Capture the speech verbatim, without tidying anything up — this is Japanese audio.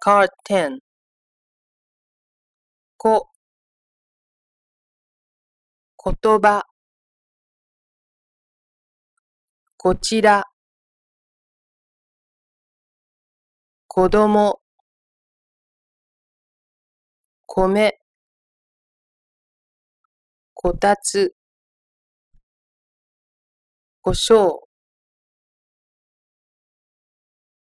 Card ten こ、言葉、こちら、子供、米、こたつ、胡椒。